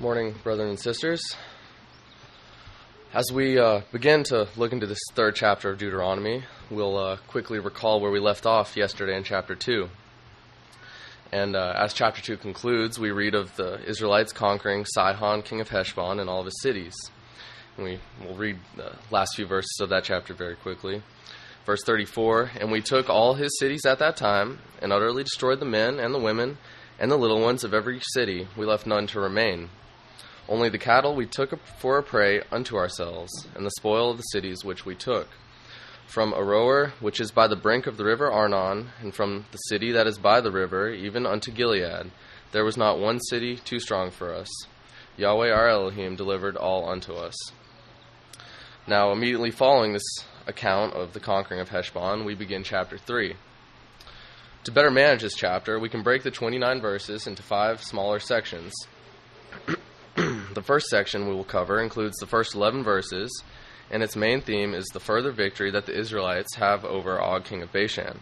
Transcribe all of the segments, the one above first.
Morning, brothers and sisters. As we begin to look into this third chapter of Deuteronomy, we'll quickly recall where we left off yesterday in chapter 2. And as chapter 2 concludes, we read of the Israelites conquering Sihon, king of Heshbon, and all of his cities. And we'll read the last few verses of that chapter very quickly. Verse 34, "And we took all his cities at that time, and utterly destroyed the men and the women and the little ones of every city. We left none to remain. Only the cattle we took for a prey unto ourselves, and the spoil of the cities which we took. From Aroer, which is by the brink of the river Arnon, and from the city that is by the river, even unto Gilead, there was not one city too strong for us. Yahweh our Elohim delivered all unto us." Now, immediately following this account of the conquering of Heshbon, we begin chapter 3. To better manage this chapter, we can break the 29 verses into 5 smaller sections. The first section we will cover includes the first 11 verses, and its main theme is the further victory that the Israelites have over Og, king of Bashan.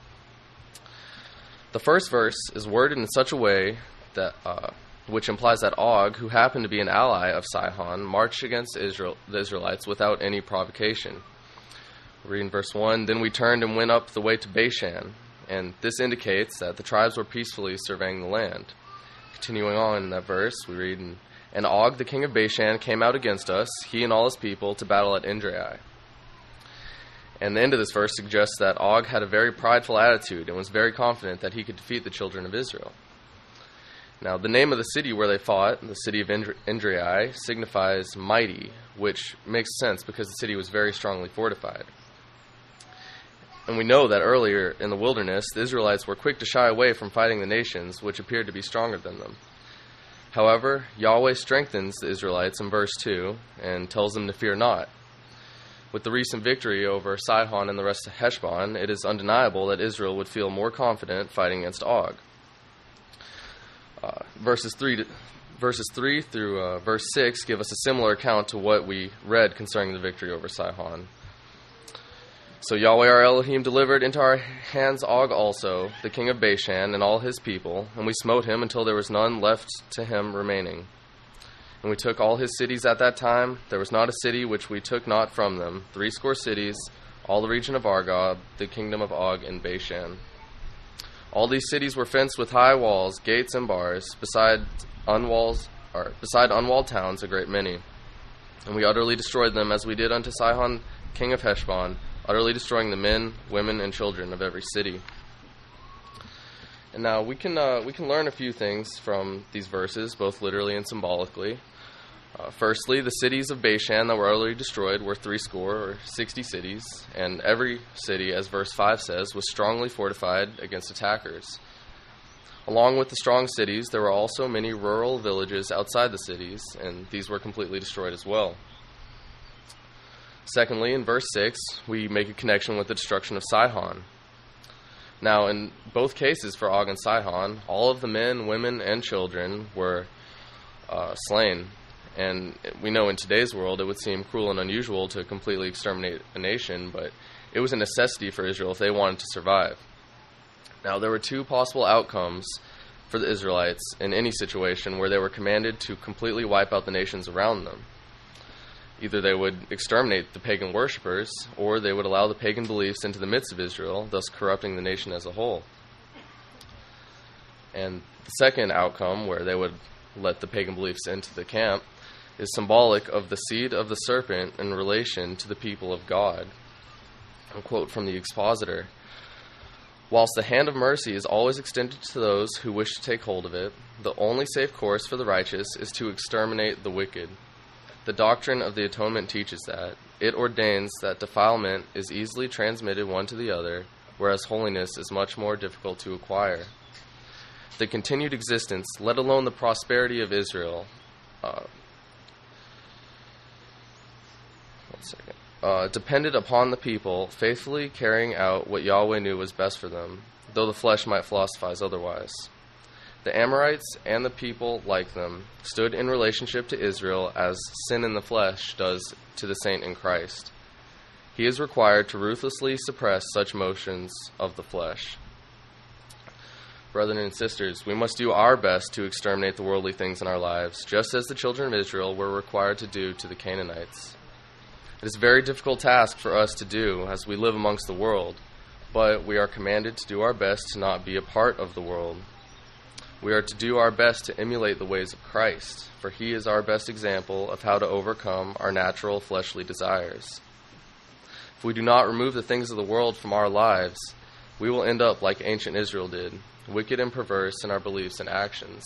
The first verse is worded in such a way that which implies that Og, who happened to be an ally of Sihon, marched against the Israelites without any provocation. We read in verse 1, "Then we turned and went up the way to Bashan," and this indicates that the tribes were peacefully surveying the land. Continuing on in that verse, we read, "And Og, the king of Bashan, came out against us, he and all his people, to battle at Edrei." And the end of this verse suggests that Og had a very prideful attitude and was very confident that he could defeat the children of Israel. Now, the name of the city where they fought, the city of Edrei, signifies mighty, which makes sense because the city was very strongly fortified. And we know that earlier in the wilderness, the Israelites were quick to shy away from fighting the nations which appeared to be stronger than them. However, Yahweh strengthens the Israelites in verse 2 and tells them to fear not. With the recent victory over Sihon and the rest of Heshbon, it is undeniable that Israel would feel more confident fighting against Og. Verses 3 through verse 6 give us a similar account to what we read concerning the victory over Sihon. "So Yahweh our Elohim delivered into our hands Og also, the king of Bashan, and all his people, and we smote him until there was none left to him remaining. And we took all his cities at that time. There was not a city which we took not from them, 80 cities, all the region of Argob, the kingdom of Og in Bashan. All these cities were fenced with high walls, gates, and bars, beside unwalled towns a great many. And we utterly destroyed them, as we did unto Sihon, king of Heshbon, utterly destroying the men, women, and children of every city." And now we can learn a few things from these verses, both literally and symbolically. Firstly, the cities of Bashan that were utterly destroyed were 60 cities, and every city, as verse 5 says, was strongly fortified against attackers. Along with the strong cities, there were also many rural villages outside the cities, and these were completely destroyed as well. Secondly, in verse 6, we make a connection with the destruction of Sihon. Now, in both cases for Og and Sihon, all of the men, women, and children were slain. And we know in today's world it would seem cruel and unusual to completely exterminate a nation, but it was a necessity for Israel if they wanted to survive. Now, there were 2 possible outcomes for the Israelites in any situation where they were commanded to completely wipe out the nations around them. Either they would exterminate the pagan worshippers, or they would allow the pagan beliefs into the midst of Israel, thus corrupting the nation as a whole. And the second outcome, where they would let the pagan beliefs into the camp, is symbolic of the seed of the serpent in relation to the people of God. I'll quote from the expositor. "Whilst the hand of mercy is always extended to those who wish to take hold of it, the only safe course for the righteous is to exterminate the wicked. The doctrine of the atonement teaches that. It ordains that defilement is easily transmitted one to the other, whereas holiness is much more difficult to acquire. The continued existence, let alone the prosperity of Israel, depended upon the people faithfully carrying out what Yahweh knew was best for them, though the flesh might philosophize otherwise. The Amorites and the people like them stood in relationship to Israel as sin in the flesh does to the saint in Christ. He is required to ruthlessly suppress such motions of the flesh." Brethren and sisters, we must do our best to exterminate the worldly things in our lives, just as the children of Israel were required to do to the Canaanites. It is a very difficult task for us to do as we live amongst the world, but we are commanded to do our best to not be a part of the world. We are to do our best to emulate the ways of Christ, for he is our best example of how to overcome our natural fleshly desires. If we do not remove the things of the world from our lives, we will end up like ancient Israel did, wicked and perverse in our beliefs and actions.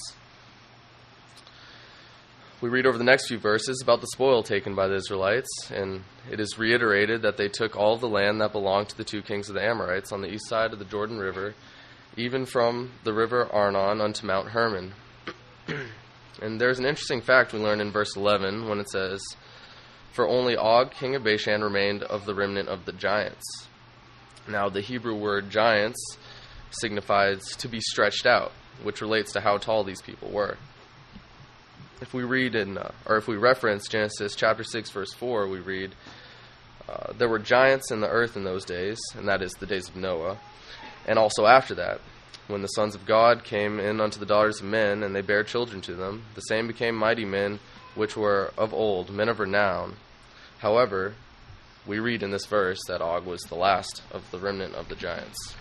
We read over the next few verses about the spoil taken by the Israelites, and it is reiterated that they took all of the land that belonged to the two kings of the Amorites on the east side of the Jordan River, even from the river Arnon unto Mount Hermon. And there's an interesting fact we learn in verse 11 when it says, "For only Og, king of Bashan, remained of the remnant of the giants." Now, the Hebrew word giants signifies to be stretched out, which relates to how tall these people were. If we reference Genesis chapter 6, verse 4, we read, "There were giants in the earth in those days," and that is the days of Noah, "and also after that, when the sons of God came in unto the daughters of men, and they bare children to them, the same became mighty men, which were of old, men of renown. However, we read in this verse that Og was the last of the remnant of the giants."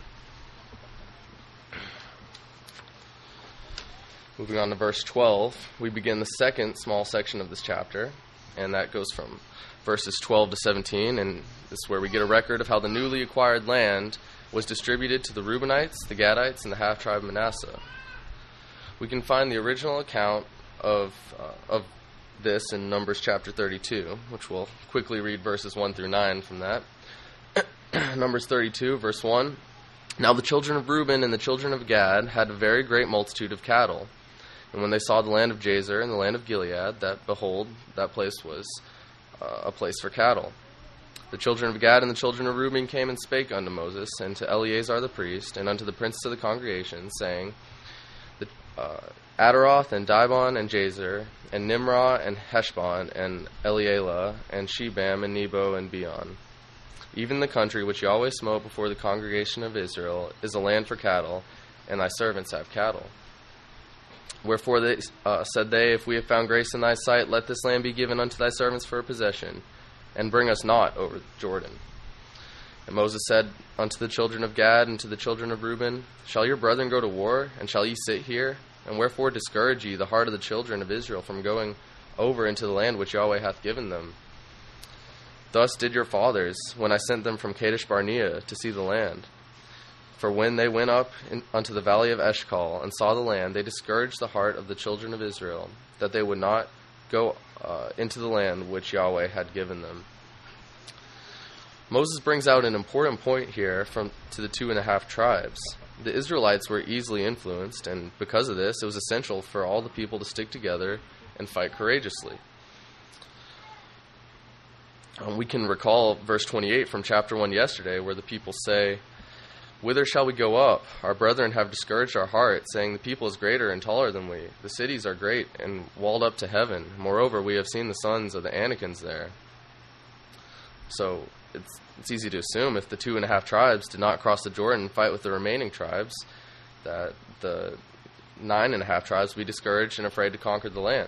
Moving on to verse 12, we begin the second small section of this chapter, and that goes from verses 12 to 17, and this is where we get a record of how the newly acquired land was distributed to the Reubenites, the Gadites, and the half-tribe of Manasseh. We can find the original account of this in Numbers chapter 32, which we'll quickly read verses 1 through 9 from that. Numbers 32, verse 1, "Now the children of Reuben and the children of Gad had a very great multitude of cattle. And when they saw the land of Jazer and the land of Gilead, that, behold, that place was a place for cattle. The children of Gad and the children of Reuben came and spake unto Moses, and to Eleazar the priest, and unto the princes of the congregation, saying, Adaroth and Dibon and Jazer, and Nimrah and Heshbon, and Elealeh, and Shebam and Nebo and Beon. Even the country which Yahweh smote before the congregation of Israel is a land for cattle, and thy servants have cattle. Wherefore said they, If we have found grace in thy sight, let this land be given unto thy servants for a possession, and bring us not over Jordan. And Moses said unto the children of Gad and to the children of Reuben, Shall your brethren go to war, and shall ye sit here? And wherefore discourage ye the heart of the children of Israel from going over into the land which Yahweh hath given them? Thus did your fathers, when I sent them from Kadesh Barnea to see the land. For when they went up unto the valley of Eshcol and saw the land, they discouraged the heart of the children of Israel, that they would not go into the land which Yahweh had given them." Moses brings out an important point here to the 2.5 tribes. The Israelites were easily influenced, and because of this, it was essential for all the people to stick together and fight courageously. We can recall verse 28 from chapter 1 yesterday, where the people say, Whither shall we go up? Our brethren have discouraged our heart, saying, The people is greater and taller than we. The cities are great and walled up to heaven. Moreover, we have seen the sons of the Anakims there. So it's easy to assume if the 2.5 tribes did not cross the Jordan and fight with the remaining tribes, that the 9.5 tribes would be discouraged and afraid to conquer the land.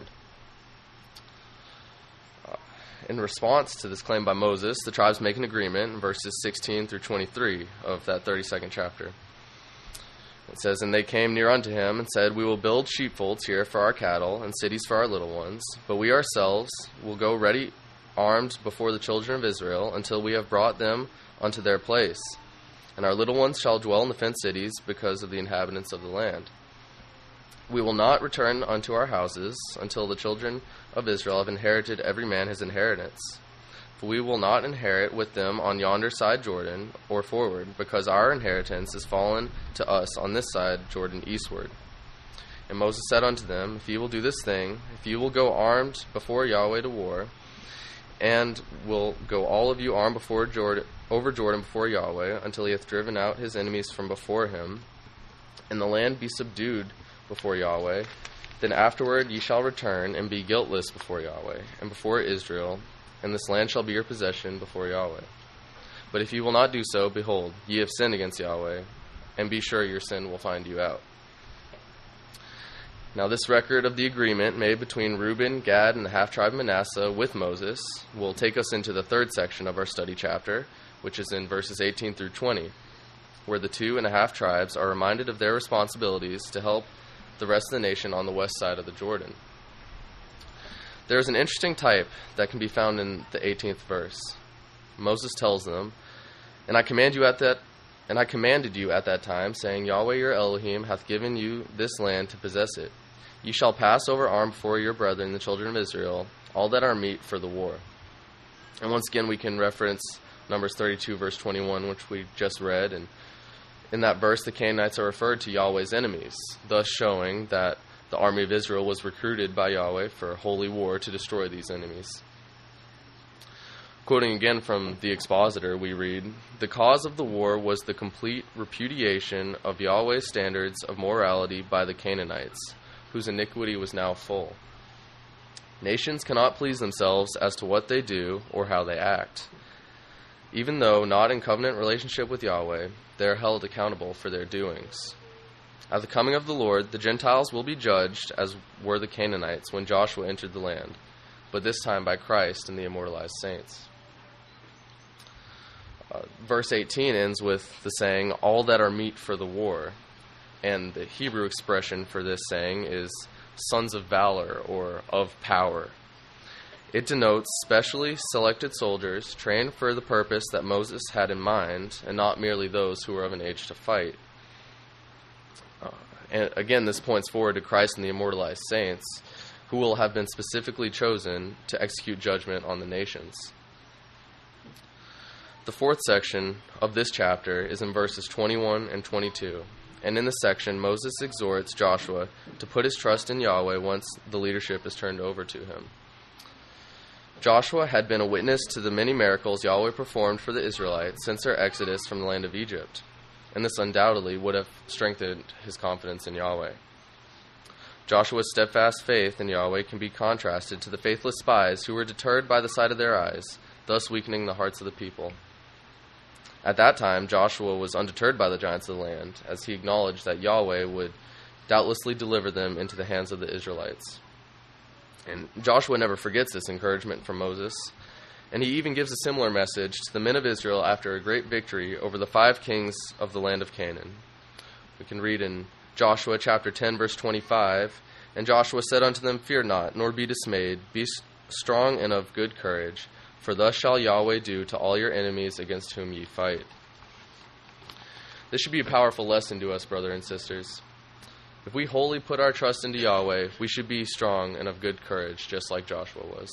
In response to this claim by Moses, the tribes make an agreement in verses 16 through 23 of that 32nd chapter. It says, And they came near unto him and said, We will build sheepfolds here for our cattle and cities for our little ones, but we ourselves will go ready armed before the children of Israel until we have brought them unto their place. And our little ones shall dwell in the fenced cities because of the inhabitants of the land. We will not return unto our houses until the children of Israel have inherited every man his inheritance. For we will not inherit with them on yonder side Jordan or forward, because our inheritance is fallen to us on this side Jordan eastward. And Moses said unto them, If ye will do this thing, if ye will go armed before Yahweh to war, and will go all of you armed over Jordan before Yahweh, until he hath driven out his enemies from before him, and the land be subdued before Yahweh, then afterward ye shall return and be guiltless before Yahweh and before Israel, and this land shall be your possession before Yahweh. But if ye will not do so, behold, ye have sinned against Yahweh, and be sure your sin will find you out. Now this record of the agreement made between Reuben, Gad, and the half-tribe Manasseh with Moses will take us into the third section of our study chapter, which is in verses 18 through 20, where the 2.5 tribes are reminded of their responsibilities to help the rest of the nation on the west side of the Jordan. There is an interesting type that can be found in the 18th verse. Moses tells them, And I commanded you at that time, saying, Yahweh your Elohim hath given you this land to possess it. Ye shall pass over armed before your brethren, the children of Israel, all that are meet for the war. And once again, we can reference Numbers 32, verse 21, which we just read. And in that verse, the Canaanites are referred to Yahweh's enemies, thus showing that the army of Israel was recruited by Yahweh for a holy war to destroy these enemies. Quoting again from the expositor, we read, The cause of the war was the complete repudiation of Yahweh's standards of morality by the Canaanites, whose iniquity was now full. Nations cannot please themselves as to what they do or how they act. Even though not in covenant relationship with Yahweh, they are held accountable for their doings. At the coming of the Lord, the Gentiles will be judged as were the Canaanites when Joshua entered the land, but this time by Christ and the immortalized saints. Verse 18 ends with the saying, all that are meet for the war. And the Hebrew expression for this saying is sons of valor or of power. It denotes specially selected soldiers trained for the purpose that Moses had in mind, and not merely those who were of an age to fight. And again, this points forward to Christ and the immortalized saints, who will have been specifically chosen to execute judgment on the nations. The fourth section of this chapter is in verses 21 and 22. And in this section, Moses exhorts Joshua to put his trust in Yahweh once the leadership is turned over to him. Joshua had been a witness to the many miracles Yahweh performed for the Israelites since their exodus from the land of Egypt, and this undoubtedly would have strengthened his confidence in Yahweh. Joshua's steadfast faith in Yahweh can be contrasted to the faithless spies who were deterred by the sight of their eyes, thus weakening the hearts of the people. At that time, Joshua was undeterred by the giants of the land, as he acknowledged that Yahweh would doubtlessly deliver them into the hands of the Israelites. And Joshua never forgets this encouragement from Moses, and he even gives a similar message to the men of Israel after a great victory over the 5 kings of the land of Canaan. We can read in Joshua chapter 10, verse 25, And Joshua said unto them, Fear not, nor be dismayed, be strong and of good courage, for thus shall Yahweh do to all your enemies against whom ye fight. This should be a powerful lesson to us, brothers and sisters. If we wholly put our trust into Yahweh, we should be strong and of good courage, just like Joshua was.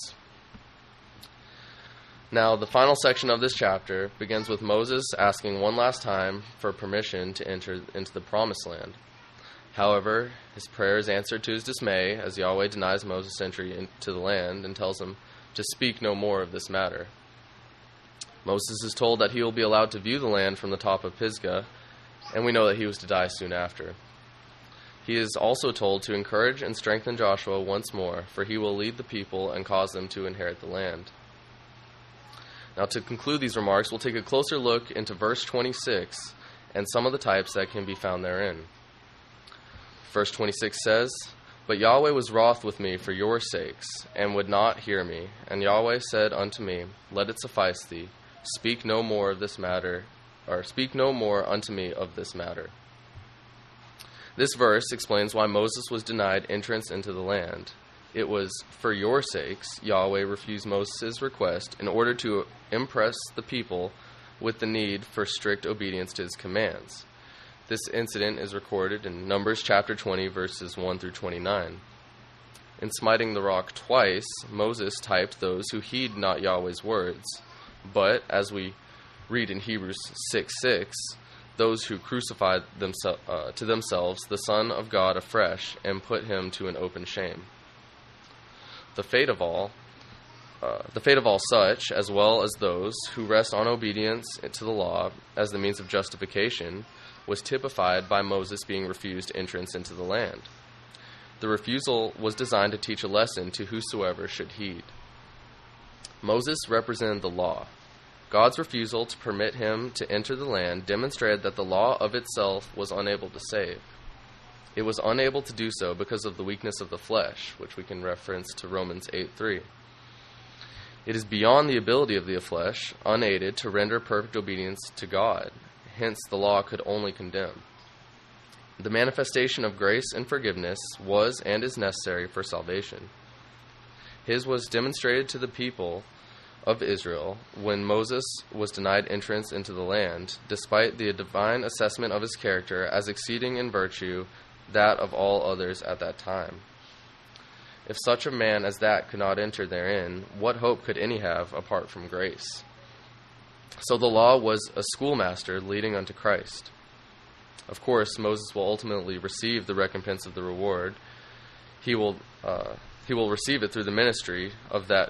Now, the final section of this chapter begins with Moses asking one last time for permission to enter into the promised land. However, his prayer is answered to his dismay as Yahweh denies Moses entry into the land and tells him to speak no more of this matter. Moses is told that he will be allowed to view the land from the top of Pisgah, and we know that he was to die soon after. He is also told to encourage and strengthen Joshua once more, for he will lead the people and cause them to inherit the land. Now, to conclude these remarks, we'll take a closer look into verse 26 and some of the types that can be found therein. Verse 26 says, But Yahweh was wroth with me for your sakes, and would not hear me. And Yahweh said unto me, Let it suffice thee. Speak no more of this matter, or speak no more unto me of this matter. This verse explains why Moses was denied entrance into the land. It was for your sakes Yahweh refused Moses' request in order to impress the people with the need for strict obedience to his commands. This incident is recorded in Numbers chapter 20, verses 1 through 29. In smiting the rock twice, Moses typed those who heed not Yahweh's words, but, as we read in Hebrews 6:6, those who crucified to themselves the Son of God afresh and put him to an open shame. The fate of all such, as well as those who rest on obedience to the law as the means of justification, was typified by Moses being refused entrance into the land. The refusal was designed to teach a lesson to whosoever should heed. Moses represented the law. God's refusal to permit him to enter the land demonstrated that the law of itself was unable to save. It was unable to do so because of the weakness of the flesh, which we can reference to Romans 8:3. It is beyond the ability of the flesh, unaided, to render perfect obedience to God. Hence, the law could only condemn. The manifestation of grace and forgiveness was and is necessary for salvation. His was demonstrated to the people of Israel when Moses was denied entrance into the land, despite the divine assessment of his character as exceeding in virtue that of all others at that time. If such a man as that could not enter therein, what hope could any have apart from grace? So the law was a schoolmaster leading unto Christ. Of course, Moses will ultimately receive the recompense of the reward. He will receive it through the ministry of that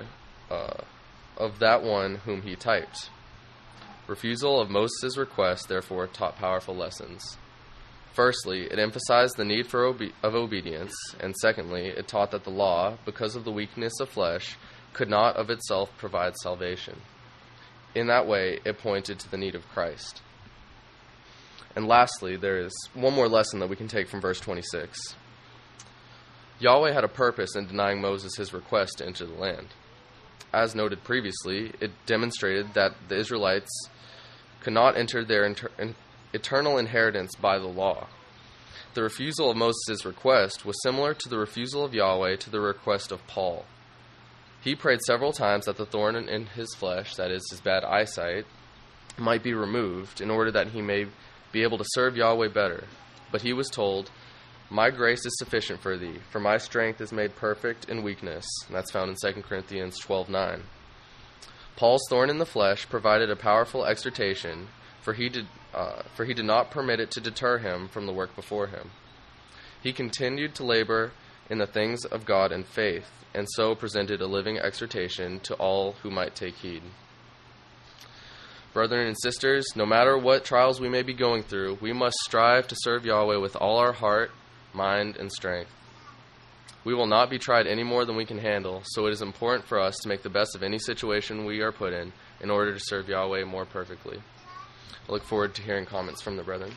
one whom he typed. Refusal of Moses' request, therefore, taught powerful lessons. Firstly, it emphasized the need of obedience, and secondly, it taught that the law, because of the weakness of flesh, could not of itself provide salvation. In that way, it pointed to the need of Christ. And lastly, there is one more lesson that we can take from verse 26. Yahweh had a purpose in denying Moses his request to enter the land. As noted previously, it demonstrated that the Israelites could not enter their eternal inheritance by the law. The refusal of Moses' request was similar to the refusal of Yahweh to the request of Paul. He prayed several times that the thorn in his flesh, that is, his bad eyesight, might be removed in order that he may be able to serve Yahweh better. But he was told, "My grace is sufficient for thee, for my strength is made perfect in weakness." And that's found in 2 Corinthians 12:9. Paul's thorn in the flesh provided a powerful exhortation, for he did not permit it to deter him from the work before him. He continued to labor in the things of God in faith, and so presented a living exhortation to all who might take heed. Brethren and sisters, no matter what trials we may be going through, we must strive to serve Yahweh with all our heart, mind, and strength. We will not be tried any more than we can handle, so it is important for us to make the best of any situation we are put in order to serve Yahweh more perfectly. I look forward to hearing comments from the brethren.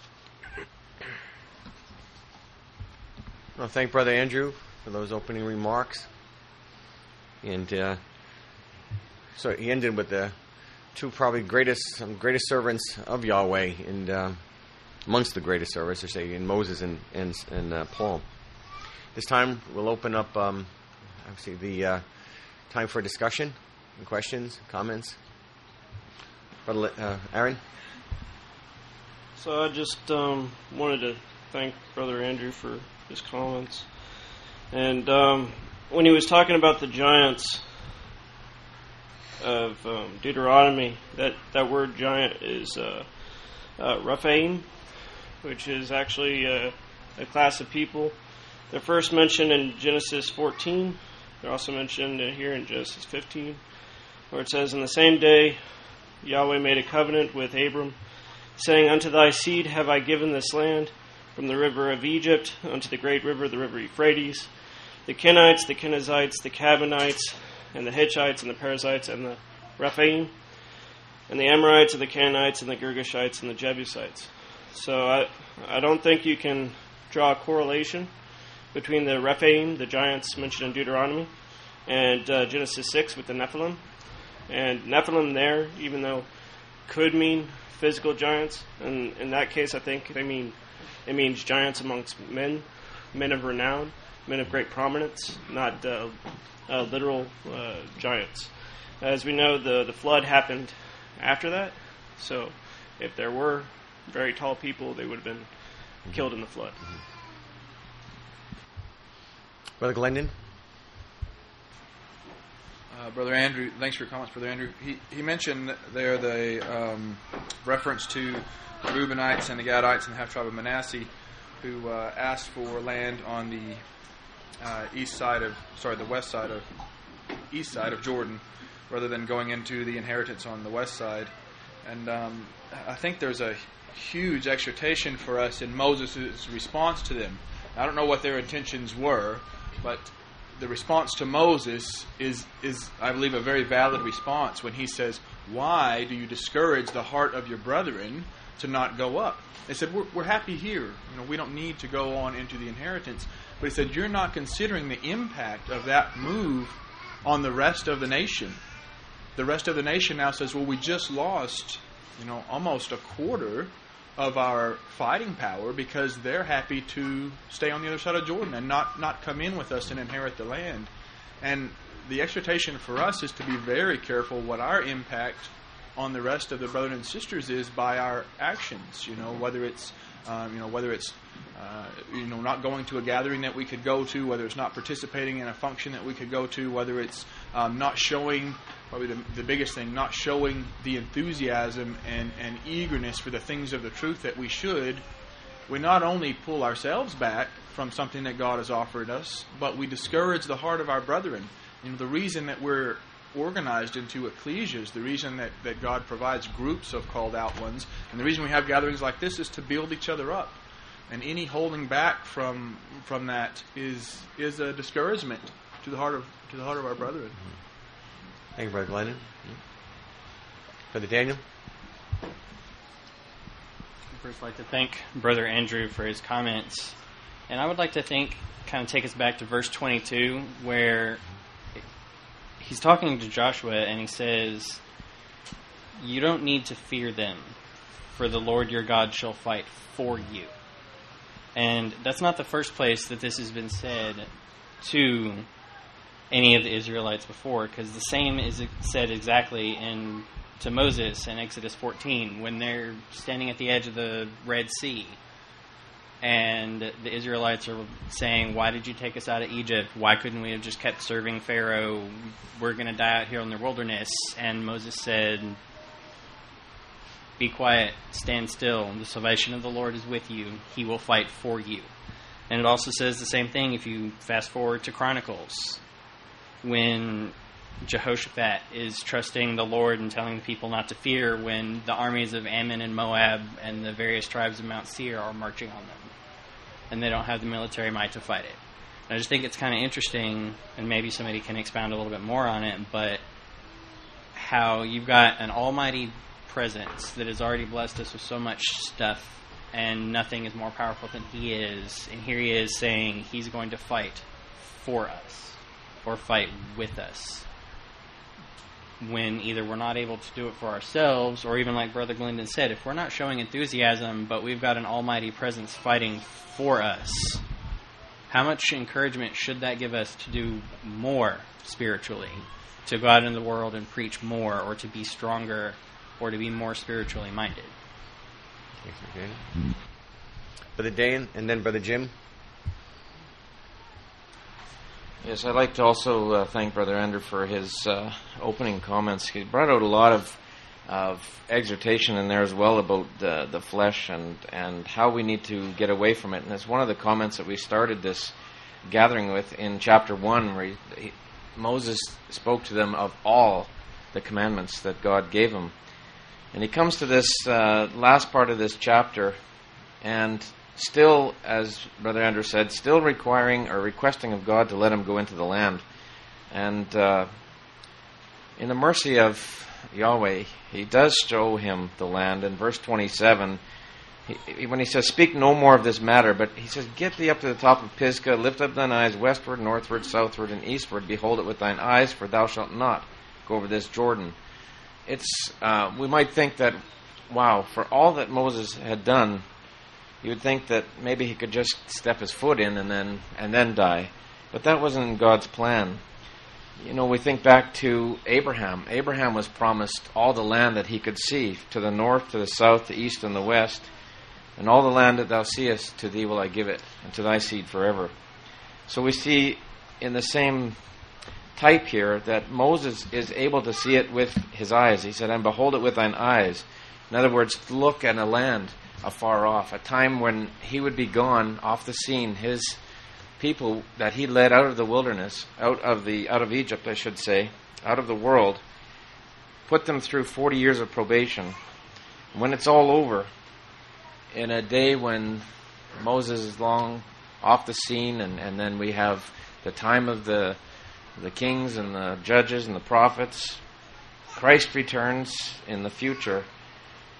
Well, thank Brother Andrew for those opening remarks. And so he ended with the two probably greatest servants of Yahweh, and amongst the greatest servants, I say, in Moses and Paul. This time we'll open up, obviously, the time for discussion and questions, comments. Brother Aaron? So I just wanted to thank Brother Andrew for his comments. And when he was talking about the giants of Deuteronomy, that word giant is Rephaim, which is actually a class of people. They're first mentioned in Genesis 14. They're also mentioned here in Genesis 15, where it says, "In the same day Yahweh made a covenant with Abram, saying, Unto thy seed have I given this land, from the river of Egypt unto the great river, the river Euphrates, the Kenites, the Kenizzites, the Canaanites, and the Hittites, and the Perizzites, and the Rephaim, and the Amorites, and the Canaanites, and the Girgashites, and the Jebusites." So I don't think you can draw a correlation between the Rephaim, the giants mentioned in Deuteronomy, and Genesis 6 with the Nephilim. And Nephilim there, even though could mean physical giants, and in that case I think it means giants amongst men of renown, men of great prominence, not literal giants. As we know, the flood happened after that, so if there were very tall people, they would have been killed in the flood. Brother Glendon? Brother Andrew, thanks for your comments, Brother Andrew. He mentioned there the reference to the Reubenites and the Gadites and the half-tribe of Manasseh, who asked for land on the east side of Jordan, rather than going into the inheritance on the west side. And I think there's a huge exhortation for us in Moses' response to them. I don't know what their intentions were, but the response to Moses is, I believe, a very valid response when he says, "Why do you discourage the heart of your brethren to not go up. They said, we're happy here. We don't need to go on into the inheritance. But he said, you're not considering the impact of that move on the rest of the nation. The rest of the nation now says, well, we just lost, almost a quarter of our fighting power because they're happy to stay on the other side of Jordan and not come in with us and inherit the land. And the exhortation for us is to be very careful what our impact on the rest of the brothers and sisters is by our actions. Whether it's not going to a gathering that we could go to, whether it's not participating in a function that we could go to, whether it's not showing, probably the biggest thing, not showing the enthusiasm and eagerness for the things of the truth that we should. We not only pull ourselves back from something that God has offered us, but we discourage the heart of our brethren. The reason that we're organized into ecclesias, the reason that God provides groups of called out ones, and the reason we have gatherings like this is to build each other up. And any holding back from that is a discouragement to the heart of our brethren. Thank you, Brother Glennon. Brother Daniel? I'd first like to thank Brother Andrew for his comments. And I would like to take us back to verse 22, where he's talking to Joshua and he says, you don't need to fear them, for the Lord your God shall fight for you. And that's not the first place that this has been said to any of the Israelites before, because the same is said exactly to Moses in Exodus 14 when they're standing at the edge of the Red Sea. And the Israelites are saying, why did you take us out of Egypt? Why couldn't we have just kept serving Pharaoh? We're going to die out here in the wilderness. And Moses said, be quiet, stand still. The salvation of the Lord is with you. He will fight for you. And it also says the same thing if you fast forward to Chronicles, when Jehoshaphat is trusting the Lord and telling the people not to fear when the armies of Ammon and Moab and the various tribes of Mount Seir are marching on them. And they don't have the military might to fight it. And I just think it's kind of interesting, and maybe somebody can expound a little bit more on it, but how you've got an almighty presence that has already blessed us with so much stuff, and nothing is more powerful than He is. And here He is saying He's going to fight for us, or fight with us, when either we're not able to do it for ourselves, or even like Brother Glendon said, if we're not showing enthusiasm, but we've got an almighty presence fighting for us, how much encouragement should that give us to do more spiritually, to go out into the world and preach more, or to be stronger, or to be more spiritually minded? Brother Dan, and then Brother Jim. Yes, I'd like to also thank Brother Andrew for his opening comments. He brought out a lot of exhortation in there as well about the flesh and how we need to get away from it. And it's one of the comments that we started this gathering with in chapter 1, where Moses spoke to them of all the commandments that God gave him. And he comes to this last part of this chapter, and still, as Brother Andrew said, still requiring or requesting of God to let him go into the land. And in the mercy of Yahweh, He does show him the land. In verse 27, when he says, speak no more of this matter, but he says, get thee up to the top of Pisgah, lift up thine eyes westward, northward, southward, and eastward, behold it with thine eyes, for thou shalt not go over this Jordan. It's we might think that, wow, for all that Moses had done, you would think that maybe he could just step his foot in and then die. But that wasn't God's plan. We think back to Abraham. Abraham was promised all the land that he could see, to the north, to the south, the east, and the west. And all the land that thou seest, to thee will I give it, and to thy seed forever. So we see in the same type here that Moses is able to see it with his eyes. He said, and behold it with thine eyes. In other words, look at a land afar off, a time when he would be gone off the scene. His people that he led out of the wilderness, out of Egypt, I should say, out of the world, put them through 40 years of probation. When it's all over, in a day when Moses is long off the scene, and then we have the time of the kings and the judges and the prophets, Christ returns in the future.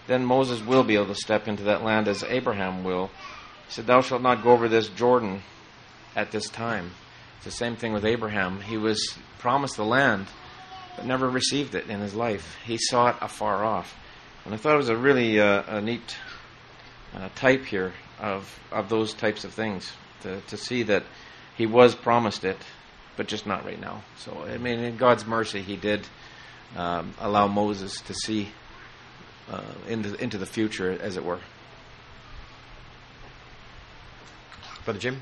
then Moses will be able to step into that land as Abraham will. He said, "Thou shalt not go over this Jordan at this time." It's the same thing with Abraham. He was promised the land, but never received it in his life. He saw it afar off. And I thought it was a really a neat type here of those types of things, to see that he was promised it, but just not right now. So, I mean, in God's mercy, he did allow Moses to see into the future, as it were. Brother Jim?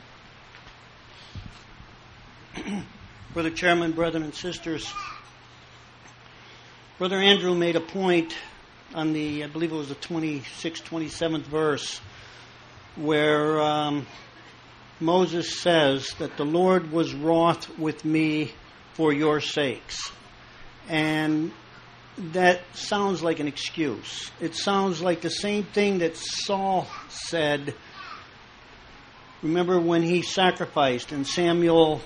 Brother Chairman, brethren and sisters, Brother Andrew made a point on I believe it was the 26th, 27th verse, where Moses says that the Lord was wroth with me for your sakes. And that sounds like an excuse. It sounds like the same thing that Saul said. Remember when he sacrificed and Samuel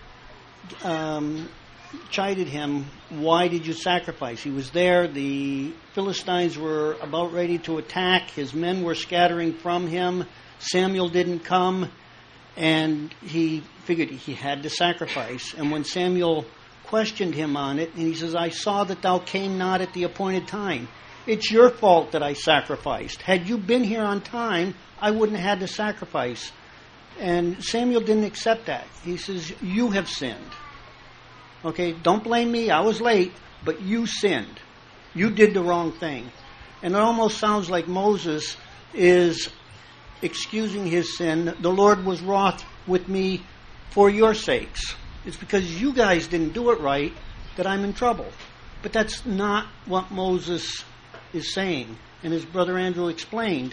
chided him, "Why did you sacrifice?" He was there. The Philistines were about ready to attack. His men were scattering from him. Samuel didn't come, and he figured he had to sacrifice. And when Samuel questioned him on it, and he says, "I saw that thou came not at the appointed time. It's your fault that I sacrificed. Had you been here on time, I wouldn't have had to sacrifice." And Samuel didn't accept that. He says, "You have sinned. Okay, don't blame me. I was late, but you sinned. You did the wrong thing." And it almost sounds like Moses is excusing his sin. The Lord was wroth with me for your sakes. It's because you guys didn't do it right that I'm in trouble. But that's not what Moses is saying. And as Brother Andrew explained,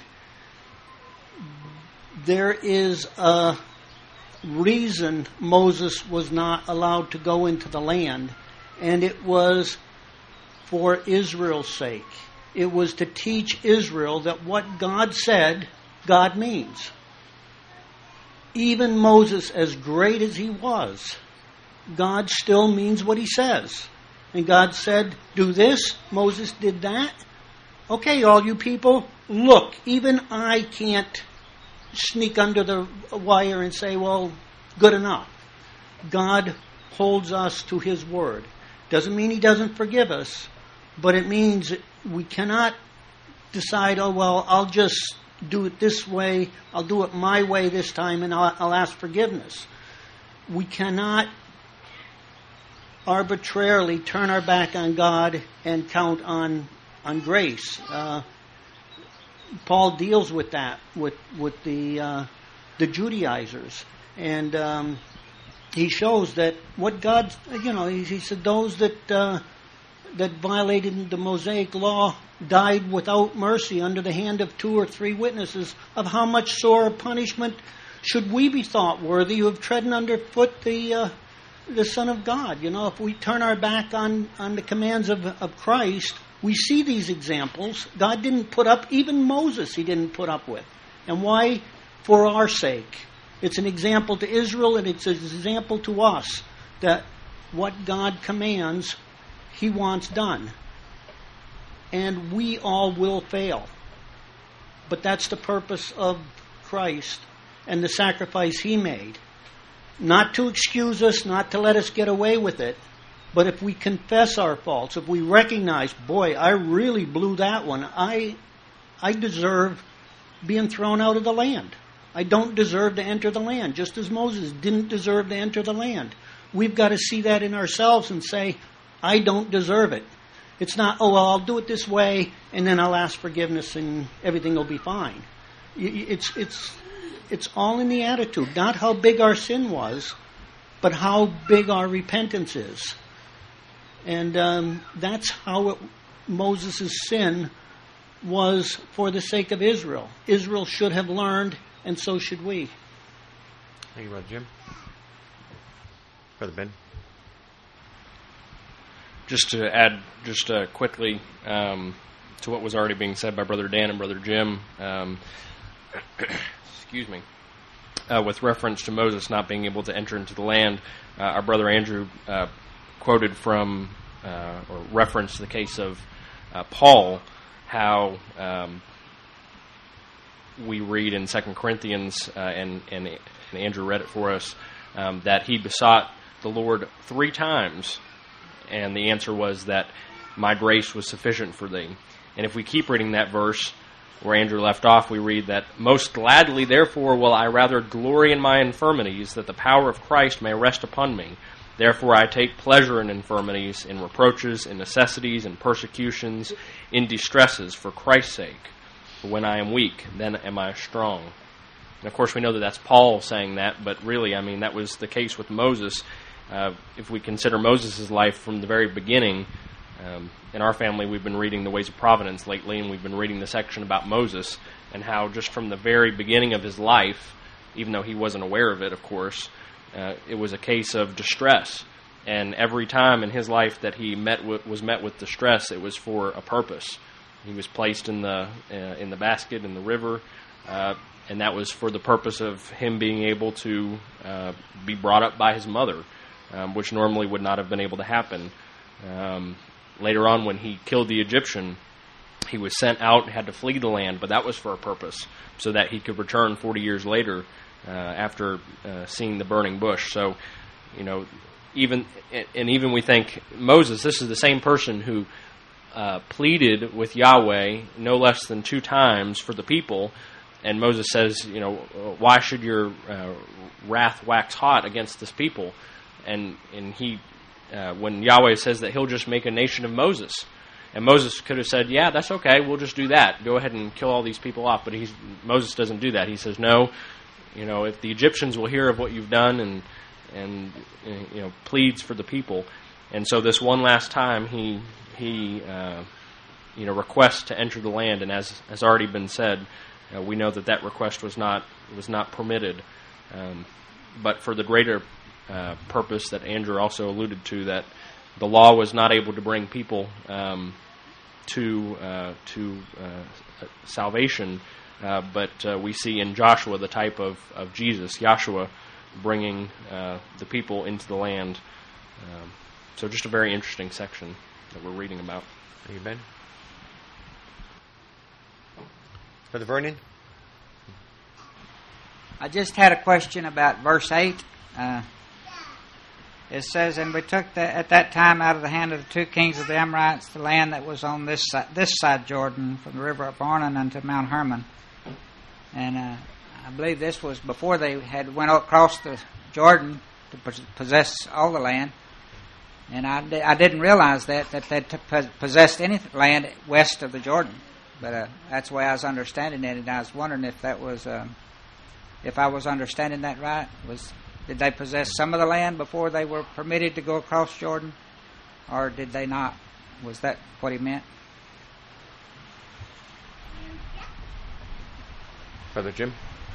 there is a reason Moses was not allowed to go into the land, and it was for Israel's sake. It was to teach Israel that what God said, God means. Even Moses, as great as he was, God still means what he says. And God said, "Do this." Moses did that. Okay, all you people, look, even I can't sneak under the wire and say, "Well, good enough." God holds us to his word. Doesn't mean he doesn't forgive us, but it means we cannot decide, "Oh, well, I'll just do it this way. I'll do it my way this time, and I'll ask forgiveness." We cannot arbitrarily turn our back on God and count on grace. Paul deals with that with the Judaizers, and he shows that what God, he said those that violated the Mosaic law died without mercy under the hand of 2 or 3 witnesses. Of how much sore punishment should we be thought worthy of treading underfoot the Son of God? If we turn our back on the commands of Christ, we see these examples. God didn't put up, even Moses he didn't put up with. And why? For our sake. It's an example to Israel, and it's an example to us that what God commands, he wants done. And we all will fail. But that's the purpose of Christ and the sacrifice he made. Not to excuse us, not to let us get away with it, but if we confess our faults, if we recognize, boy, I really blew that one, I deserve being thrown out of the land. I don't deserve to enter the land, just as Moses didn't deserve to enter the land. We've got to see that in ourselves and say, I don't deserve it. It's not, oh, well, I'll do it this way, and then I'll ask forgiveness and everything will be fine. It's all in the attitude, not how big our sin was, but how big our repentance is. And that's how Moses' sin was for the sake of Israel. Israel should have learned, and so should we. Thank you, Brother Jim. Brother Ben. Just to add quickly to what was already being said by Brother Dan and Brother Jim, excuse me, with reference to Moses not being able to enter into the land, our Brother Andrew quoted from or referenced the case of Paul, how we read in 2 Corinthians, and Andrew read it for us, that he besought the Lord 3 times, and the answer was that my grace was sufficient for thee. And if we keep reading that verse where Andrew left off, we read that, most gladly, therefore, will I rather glory in my infirmities, that the power of Christ may rest upon me. Therefore I take pleasure in infirmities, in reproaches, in necessities, in persecutions, in distresses, for Christ's sake. For when I am weak, then am I strong. And of course we know that that's Paul saying that, but really, I mean, that was the case with Moses. If we consider Moses' life from the very beginning, in our family we've been reading the Ways of Providence lately, and we've been reading the section about Moses, and how just from the very beginning of his life, even though he wasn't aware of it, of course, it was a case of distress. And every time in his life that he was met with distress, it was for a purpose. He was placed in the basket in the river, and that was for the purpose of him being able to be brought up by his mother, which normally would not have been able to happen. Later on, when he killed the Egyptian, he was sent out and had to flee the land, but that was for a purpose, so that he could return 40 years later after seeing the burning bush. So, you know, even we think Moses, this is the same person who pleaded with Yahweh no less than 2 times for the people, and Moses says, you know, why should your wrath wax hot against this people? And he, when Yahweh says that he'll just make a nation of Moses, and Moses could have said, yeah, that's okay, we'll just do that. Go ahead and kill all these people off. But Moses doesn't do that. He says, no, you know, if the Egyptians will hear of what you've done, and you know, pleads for the people. And so this one last time he you know, requests to enter the land, and as has already been said, we know that request was not permitted. But for the greater purpose that Andrew also alluded to, that the law was not able to bring people to salvation, but we see in Joshua the type of Jesus, Yahshua, bringing the people into the land. So just a very interesting section that we're reading about. Amen. Brother Vernon? I just had a question about verse 8. It says, and we took at that time out of the hand of the 2 kings of the Amorites the land that was on this side Jordan, from the river of Arnon unto Mount Hermon. And I believe this was before they had went across the Jordan to possess all the land. And I didn't realize that they possessed any land west of the Jordan. But that's the way I was understanding it, and I was wondering if that was, if I was understanding that right. Did they possess some of the land before they were permitted to go across Jordan, or did they not? Was that what he meant? Brother Jim?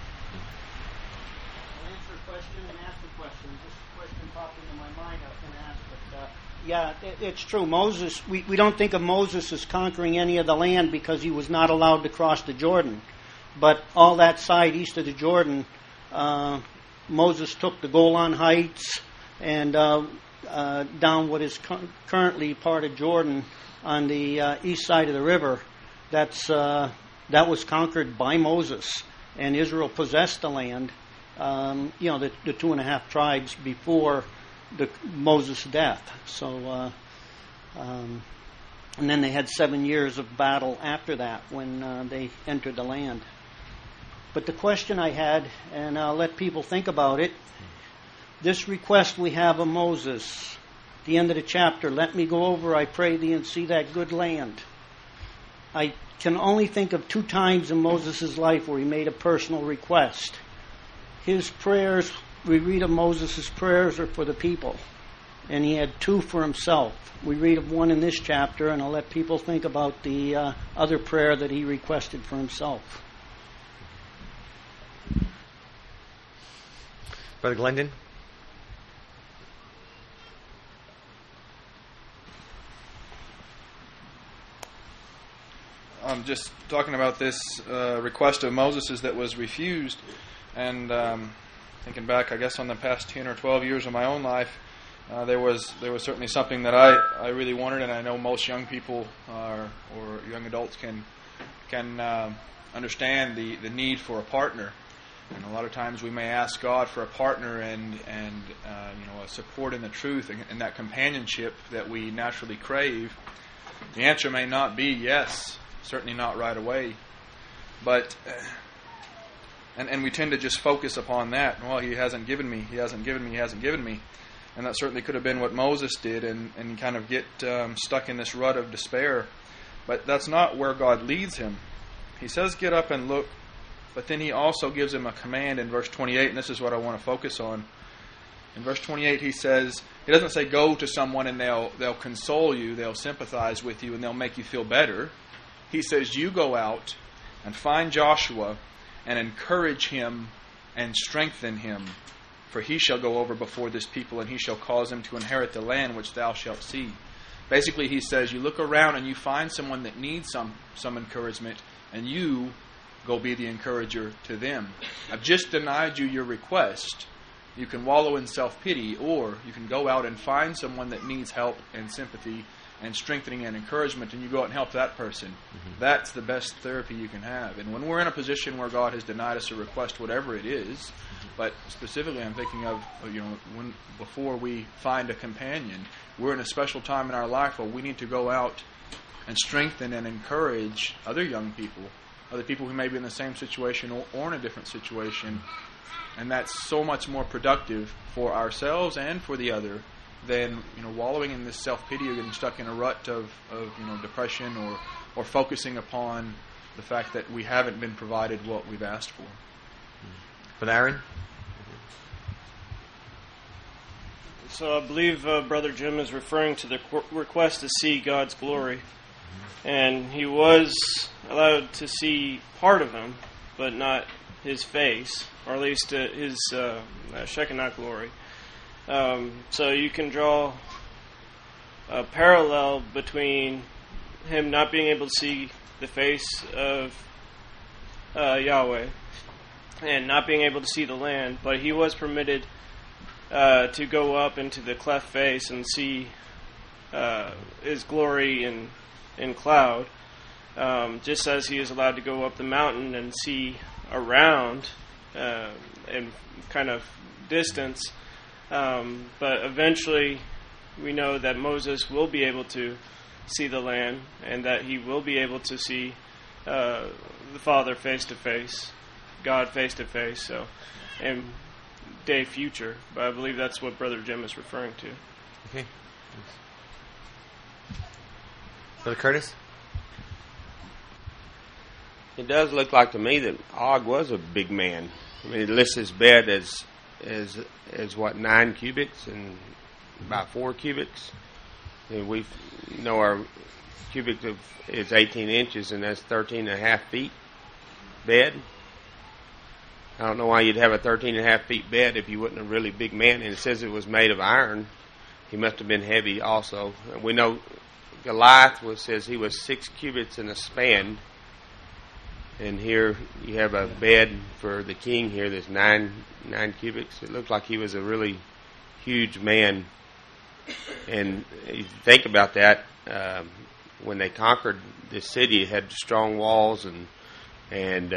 I'll answer a question and ask a question. Just a question popped into my mind I was going to ask. But yeah, it's true. Moses, we don't think of Moses as conquering any of the land because he was not allowed to cross the Jordan. But all that side east of the Jordan, Moses took the Golan Heights and down what is currently part of Jordan on the east side of the river. That was conquered by Moses, and Israel possessed the land. You know, the 2.5 tribes before Moses' death. So, and then they had 7 years of battle after that when they entered the land. But the question I had, and I'll let people think about it, this request we have of Moses, the end of the chapter, let me go over, I pray thee, and see that good land. I can only think of 2 times in Moses' life where he made a personal request. His prayers, we read of Moses' prayers, are for the people, and he had 2 for himself. We read of 1 in this chapter, and I'll let people think about the other prayer that he requested for himself. Brother Glendon? I'm just talking about this request of Moses' that was refused, and thinking back, I guess, on the past 10 or 12 years of my own life, there was certainly something that I really wanted, and I know most young people or young adults can understand the need for a partner. And a lot of times we may ask God for a partner and a support in the truth and that companionship that we naturally crave. The answer may not be yes, certainly not right away, but and we tend to just focus upon that. Well, he hasn't given me, and that certainly could have been what Moses did, and kind of get stuck in this rut of despair. But that's not where God leads him. He says, "Get up and look." But then he also gives him a command in verse 28, and this is what I want to focus on. In verse 28, he doesn't say go to someone and they'll console you, they'll sympathize with you, and they'll make you feel better. He says, you go out and find Joshua and encourage him and strengthen him, for he shall go over before this people, and he shall cause them to inherit the land which thou shalt see. Basically, he says, you look around and you find someone that needs some encouragement, and you go be the encourager to them. I've just denied you your request. You can wallow in self-pity, or you can go out and find someone that needs help and sympathy and strengthening and encouragement, and you go out and help that person. Mm-hmm. That's the best therapy you can have. And when we're in a position where God has denied us a request, whatever it is, but specifically I'm thinking of, when before we find a companion, we're in a special time in our life where we need to go out and strengthen and encourage other young people, other people who may be in the same situation or in a different situation. And that's so much more productive for ourselves and for the other than wallowing in this self-pity or getting stuck in a rut of depression or focusing upon the fact that we haven't been provided what we've asked for. But Aaron? So I believe Brother Jim is referring to the request to see God's glory. And he was allowed to see part of him, but not his face, or at least his Shekinah glory. So you can draw a parallel between him not being able to see the face of Yahweh and not being able to see the land, but he was permitted to go up into the cleft face and see his glory in cloud, just as he is allowed to go up the mountain and see around in kind of distance. But eventually we know that Moses will be able to see the land, and that he will be able to see the Father face to face, God face to face. So, in day future, but I believe that's what Brother Jim is referring to. Okay. Brother Curtis? It does look like to me that Og was a big man. I mean, it lists his bed as what, 9 cubits and about 4 cubits. And we know our cubic is 18 inches, and that's 13.5 feet bed. I don't know why you'd have a 13.5 feet bed if you wasn't a really big man. And it says it was made of iron. He must have been heavy also. We know Goliath says he was 6 cubits in a span. And here you have a bed for the king here that's 9 cubits. It looked like he was a really huge man. And if you think about that, when they conquered this city, it had strong walls and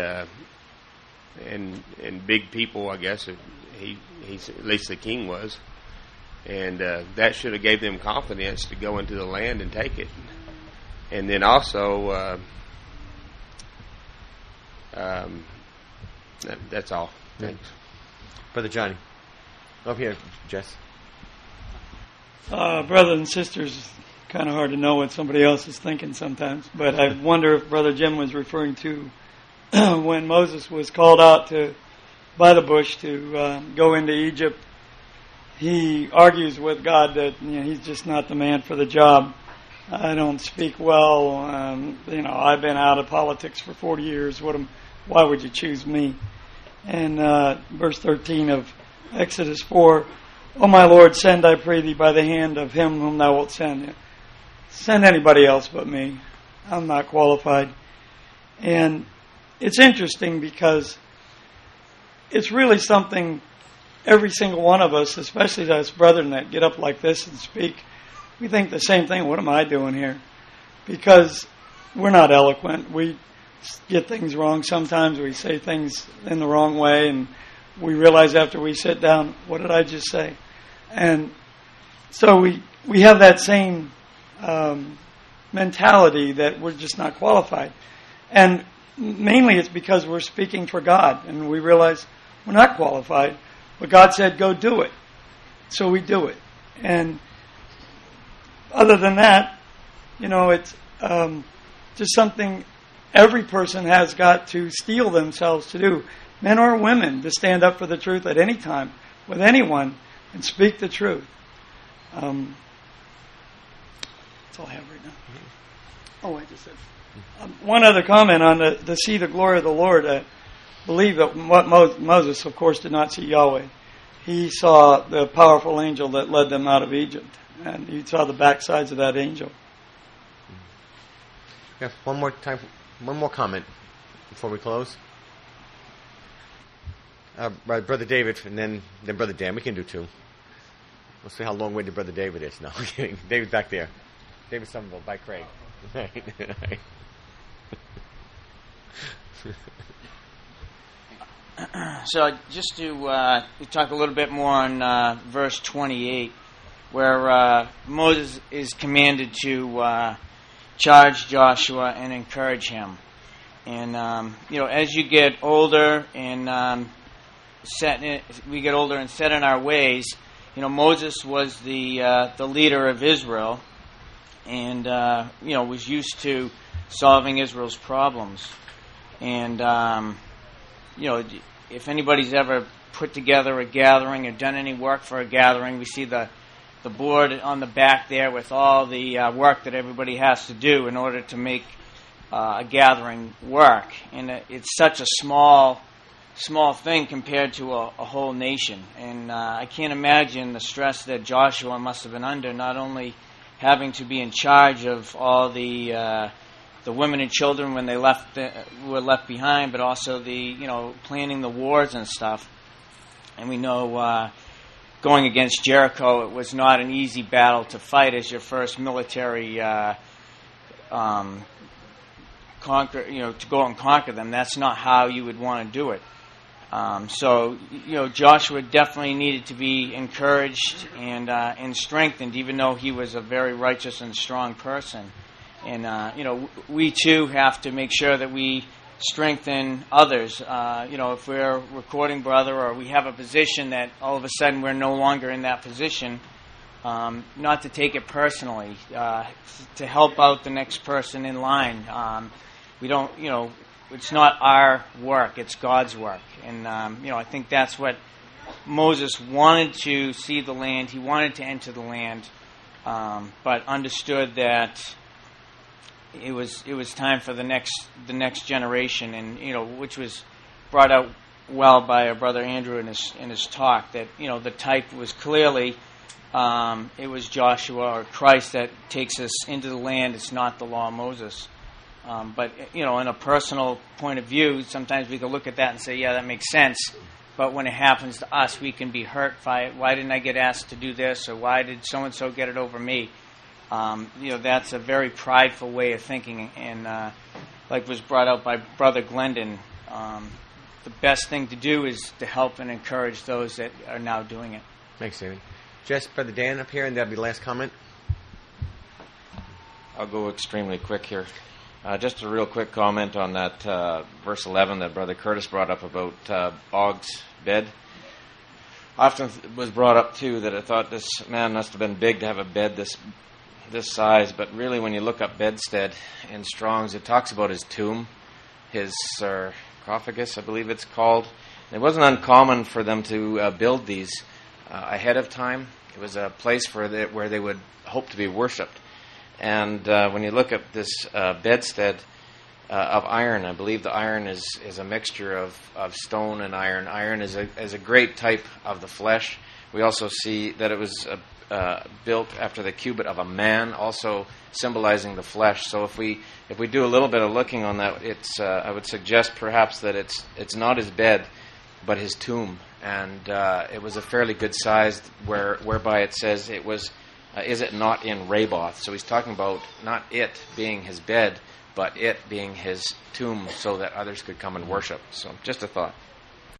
big people, I guess. He's at least the king was. And that should have gave them confidence to go into the land and take it. And then also, that's all. Thanks. Brother Johnny. Over here, Jess. Brothers and sisters, it's kind of hard to know what somebody else is thinking sometimes. But I wonder if Brother Jim was referring to when Moses was called out by the bush to go into Egypt. He argues with God that he's just not the man for the job. I don't speak well. I've been out of politics for 40 years. Why would you choose me? And verse 13 of Exodus 4, O my Lord, send, I pray thee, by the hand of him whom thou wilt send. Send anybody else but me. I'm not qualified. And it's interesting because it's really something every single one of us, especially us brethren that get up like this and speak, we think the same thing. What am I doing here? Because we're not eloquent. We get things wrong sometimes. We say things in the wrong way, and we realize after we sit down, what did I just say? And so we have that same mentality that we're just not qualified. And mainly it's because we're speaking for God, and we realize we're not qualified, but God said, go do it. So we do it. And other than that, it's just something every person has got to steel themselves to do, men or women, to stand up for the truth at any time with anyone and speak the truth. That's all I have right now. Oh, I just said. One other comment on the see the glory of the Lord. I believe that Moses, of course, did not see Yahweh. He saw the powerful angel that led them out of Egypt, and he saw the backsides of that angel. Yeah, one more comment before we close. Brother David, and then Brother Dan. We can do two. We'll see how long-winded Brother David is. No, I'm kidding. David's back there. David Somerville by Craig. So just to talk a little bit more on verse 28, where Moses is commanded to charge Joshua and encourage him. And, as you get older and we get older and set in our ways, Moses was the leader of Israel and, was used to solving Israel's problems. And, if anybody's ever put together a gathering or done any work for a gathering, we see the board on the back there with all the work that everybody has to do in order to make a gathering work. And it's such a small thing compared to a whole nation. And I can't imagine the stress that Joshua must have been under, not only having to be in charge of all the women and children when they were left behind, but also planning the wars and stuff. And we know going against Jericho, it was not an easy battle to fight as your first military conquer. To go and conquer them. That's not how you would want to do it. So Joshua definitely needed to be encouraged and strengthened, even though he was a very righteous and strong person. And, we too have to make sure that we strengthen others. If we're a recording brother or we have a position that all of a sudden we're no longer in that position, not to take it personally, to help out the next person in line. We don't, it's not our work, it's God's work. And, I think that's what Moses wanted to see the land. He wanted to enter the land, but understood that it was time for the next generation, and which was brought out well by our brother Andrew in his talk, that the type was clearly it was Joshua or Christ that takes us into the land. It's not the law of Moses. But in a personal point of view, sometimes we can look at that and say, yeah, that makes sense. But when it happens to us, we can be hurt by it. Why didn't I get asked to do this, or why did so and so get it over me? That's a very prideful way of thinking, and like was brought out by Brother Glendon, the best thing to do is to help and encourage those that are now doing it. Thanks, David. Jess, Brother Dan up here, and that'll be the last comment. I'll go extremely quick here. Just a real quick comment on that verse 11 that Brother Curtis brought up about Og's bed. Often was brought up, too, that I thought this man must have been big to have a bed this size, but really when you look up bedstead in Strong's, it talks about his tomb, his sarcophagus, I believe it's called. It wasn't uncommon for them to build these ahead of time. It was a place where they would hope to be worshipped. And when you look at this bedstead of iron, I believe the iron is a mixture of stone and iron. Iron is a great type of the flesh. We also see that it was built after the cubit of a man, also symbolizing the flesh. So if we do a little bit of looking on that, I would suggest perhaps that it's not his bed, but his tomb, and it was a fairly good size, whereby it says it was, is it not in Raboth? So he's talking about not it being his bed, but it being his tomb, so that others could come and worship. So just a thought.